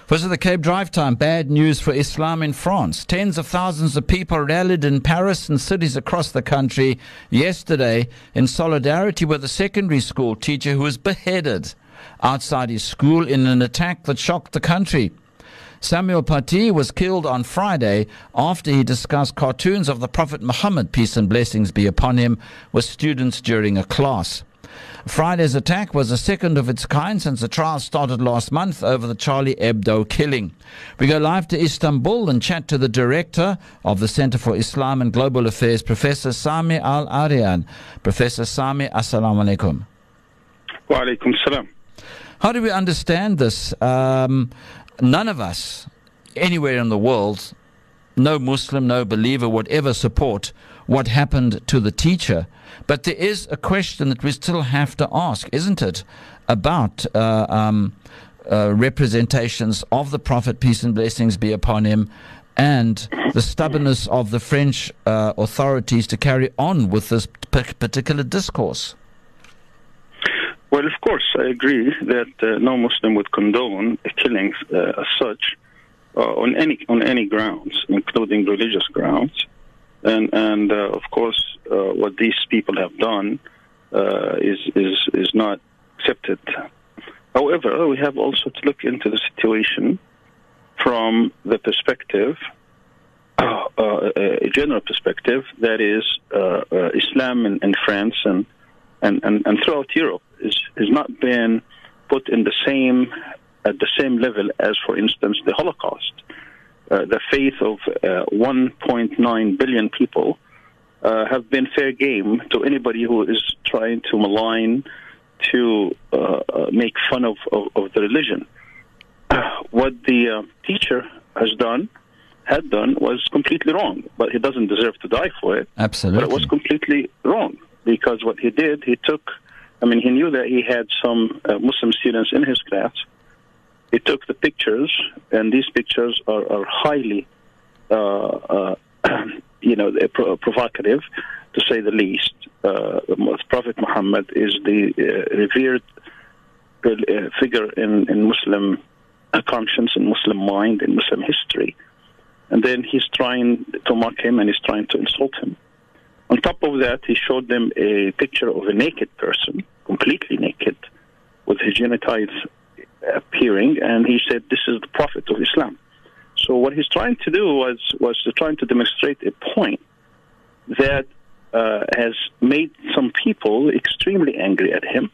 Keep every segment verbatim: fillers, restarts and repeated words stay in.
Was it the Cape Drive Time? Bad news for Islam in France. Tens of thousands of people rallied in Paris and cities across the country yesterday in solidarity with a secondary school teacher who was beheaded outside his school in an attack that shocked the country. Samuel Paty was killed on Friday after he discussed cartoons of the Prophet Muhammad, peace and blessings be upon him, with students during a class. Friday's attack was the second of its kind since the trial started last month over the Charlie Hebdo killing. We go live to Istanbul and chat to the director of the Center for Islam and Global Affairs, Professor Sami Al-Arian. Professor Sami, assalamu alaikum. Wa alaikum salam. How do we understand this? Um, none of us anywhere in the world, no Muslim, no believer, would ever support what happened to the teacher. But there is a question that we still have to ask, isn't it, about uh, um, uh, representations of the Prophet, peace and blessings be upon him, and the stubbornness of the French uh, authorities to carry on with this p- particular discourse? Well, of course, I agree that uh, no Muslim would condone killings uh, as such uh, on any on any grounds, including religious grounds. And, and uh, of course, uh, what these people have done uh, is, is is not accepted. However, we have also to look into the situation from the perspective, uh, uh, a general perspective, that is, uh, uh, Islam in, in France and, and, and, and throughout Europe is has not been put in the same at the same level as, for instance, the Holocaust. Uh, the faith of uh, one point nine billion people uh, have been fair game to anybody who is trying to malign, to uh, uh, make fun of, of, of the religion. What the uh, teacher has done, had done, was completely wrong, but he doesn't deserve to die for it. Absolutely. But it was completely wrong, because what he did, he took, I mean, he knew that he had some uh, Muslim students in his class. He took the pictures, and these pictures are, are highly, uh, uh, you know, pro- provocative, to say the least. Uh, Prophet Muhammad is the uh, revered uh, figure in, in Muslim conscience, in Muslim mind, in Muslim history. And then he's trying to mock him, and he's trying to insult him. On top of that, he showed them a picture of a naked person, completely naked, with his genitals appearing, and he said, this is the Prophet of Islam. So what he's trying to do was was to trying to demonstrate a point that uh, has made some people extremely angry at him.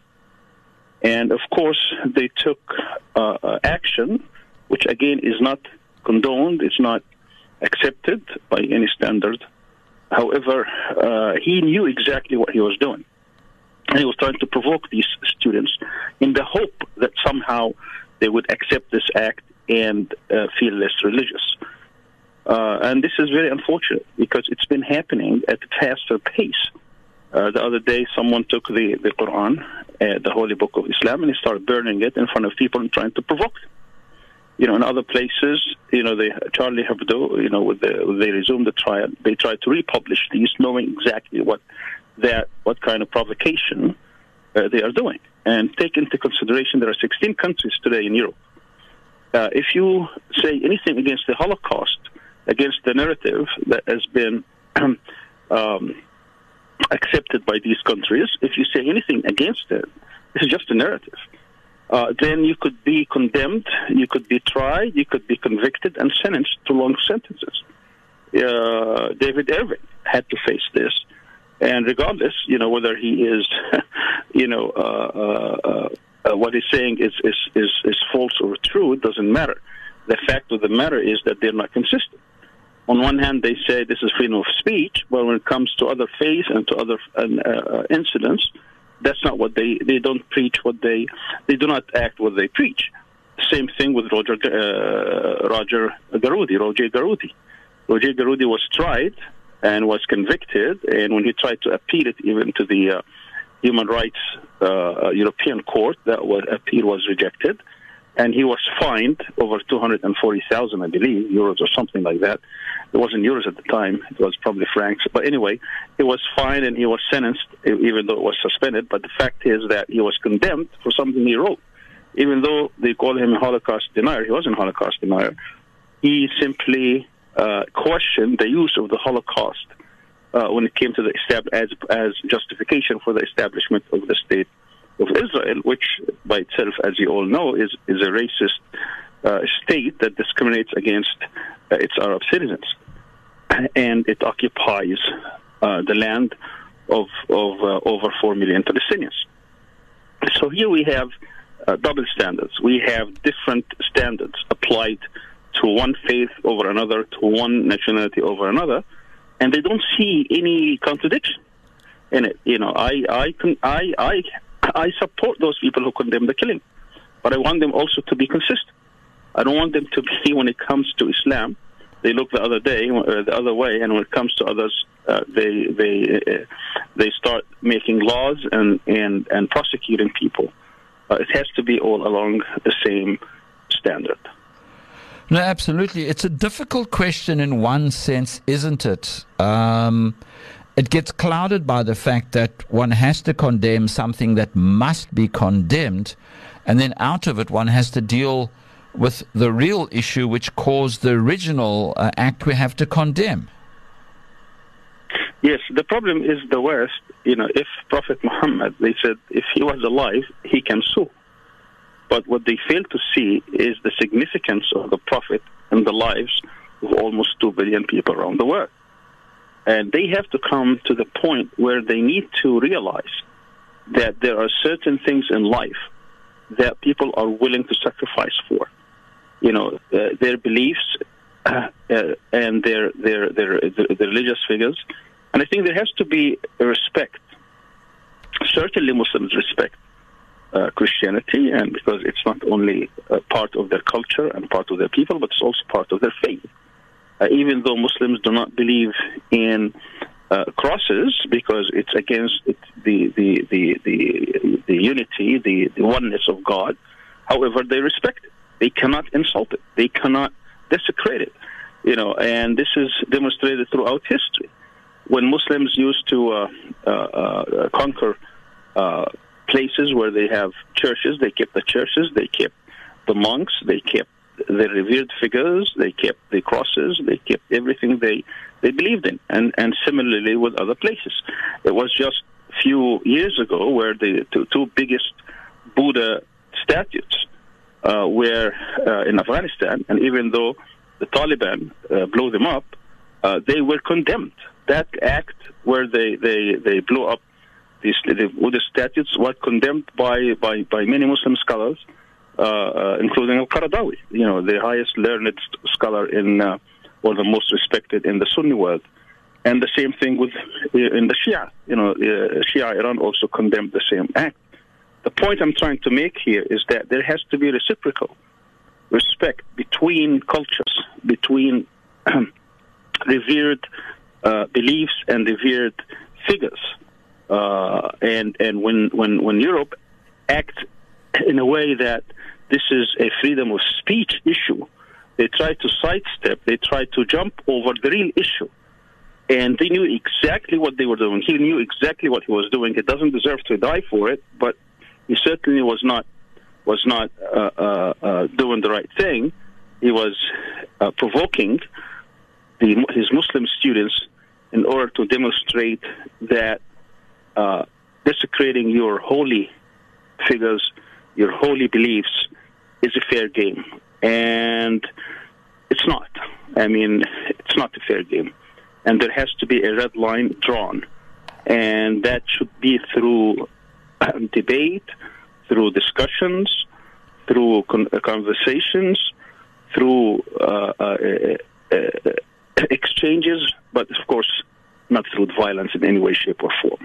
And of course, they took uh, action, which again is not condoned, it's not accepted by any standard. However, uh, he knew exactly what he was doing. And he was trying to provoke these students in the hope that somehow they would accept this act and uh, feel less religious. Uh, and this is very unfortunate, because it's been happening at a faster pace. Uh, the other day, someone took the, the Quran, uh, the holy book of Islam, and he started burning it in front of people and trying to provoke them. You know, in other places, you know, they, Charlie Hebdo, you know, when they, when they resumed the trial, they tried to republish these, knowing exactly what that what kind of provocation uh, they are doing. And take into consideration there are sixteen countries today in Europe. Uh, if you say anything against the Holocaust, against the narrative that has been um, accepted by these countries, if you say anything against it, this is just a narrative. Uh, then you could be condemned, you could be tried, you could be convicted and sentenced to long sentences. Uh, David Irving had to face this. And regardless, you know, whether he is, you know, uh, uh, uh, what he's saying is, is, is, is false or true, it doesn't matter. The fact of the matter is that they're not consistent. On one hand, they say this is freedom of speech, but when it comes to other faiths and to other uh, incidents, that's not what they, they don't preach what they, they do not act what they preach. Same thing with Roger, uh, Roger Garudi, Roger Garudi. Roger Garudi was tried and was convicted, and when he tried to appeal it even to the uh, Human Rights uh, European Court, that was, appeal was rejected, and he was fined over two hundred forty thousand, I believe, euros or something like that. It wasn't euros at the time, it was probably francs. But anyway, he was fined and he was sentenced, even though it was suspended. But the fact is that he was condemned for something he wrote. even though they call him a Holocaust denier, he wasn't a Holocaust denier. He simply uh, questioned the use of the Holocaust uh, when it came to the estab- as as justification for the establishment of the state of Israel, which by itself, as you all know, is is a racist uh, state that discriminates against uh, its Arab citizens, and it occupies uh, the land of of uh, over four million Palestinians. So here we have uh, double standards. We have different standards applied to one faith over another, to one nationality over another, and they don't see any contradiction in it. You know, I I can, I I I support those people who condemn the killing, but I want them also to be consistent. I don't want them to be, when it comes to Islam, they look the other day, uh, the other way, and when it comes to others, uh, they they uh, they start making laws and and and prosecuting people. Uh, it has to be all along the same standard. No, absolutely. It's a difficult question in one sense, isn't it? Um, it gets clouded by the fact that one has to condemn something that must be condemned, and then out of it one has to deal with the real issue which caused the original uh, act we have to condemn. Yes, the problem is the West. You know, if Prophet Muhammad, they said, if he was alive, he can sue. But what they fail to see is the significance of the Prophet in the lives of almost two billion people around the world. And they have to come to the point where they need to realize that there are certain things in life that people are willing to sacrifice for. You know, uh, their beliefs uh, uh, and their, their, their, their, their religious figures. And I think there has to be a respect. Certainly Muslims respect Uh, Christianity, and because it's not only uh, part of their culture and part of their people, but it's also part of their faith. Uh, even though Muslims do not believe in uh, crosses because it's against it, the, the, the, the, the unity, the, the oneness of God, however, they respect it. They cannot insult it. They cannot desecrate it. You know, and this is demonstrated throughout history. When Muslims used to uh, uh, uh, conquer uh, places where they have churches, they kept the churches, they kept the monks, they kept the revered figures, they kept the crosses, they kept everything they, they believed in. And, and similarly with other places. It was just a few years ago where the two, two biggest Buddha statues uh, were uh, in Afghanistan, and even though the Taliban uh, blew them up, uh, they were condemned. That act where they, they, they blew up These, the Buddhist statues were condemned by, by, by many Muslim scholars, uh, uh, including Al-Qaradawi, you know, the highest learned scholar in, uh, or the most respected in the Sunni world. And the same thing with uh, in the Shia. You know, uh, Shia Iran also condemned the same act. The point I'm trying to make here is that there has to be reciprocal respect between cultures, between um, revered uh, beliefs and revered figures. Uh, and and when, when, when Europe acts in a way that this is a freedom of speech issue, they try to sidestep, they try to jump over the real issue. And they knew exactly what they were doing. He knew exactly what he was doing. He doesn't deserve to die for it, but he certainly was not was not uh, uh, uh, doing the right thing. He was uh, provoking the, his Muslim students in order to demonstrate that Uh, desecrating your holy figures, your holy beliefs, is a fair game. And it's not. I mean, it's not a fair game. And there has to be a red line drawn. And that should be through um, debate, through discussions, through con- conversations, through uh, uh, uh, uh, exchanges, but of course not through violence in any way, shape, or form.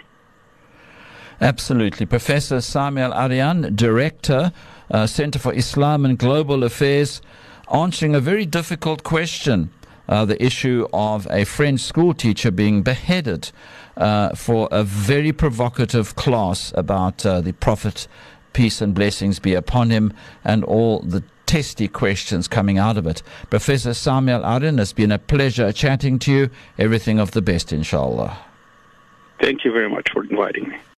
Absolutely. Professor Sami Al-Arian, Director, uh, Center for Islam and Global Affairs, answering a very difficult question, uh, the issue of a French school teacher being beheaded uh, for a very provocative class about uh, the Prophet, peace and blessings be upon him, and all the testy questions coming out of it. Professor Sami Al-Arian, it's been a pleasure chatting to you. Everything of the best, inshallah. Thank you very much for inviting me.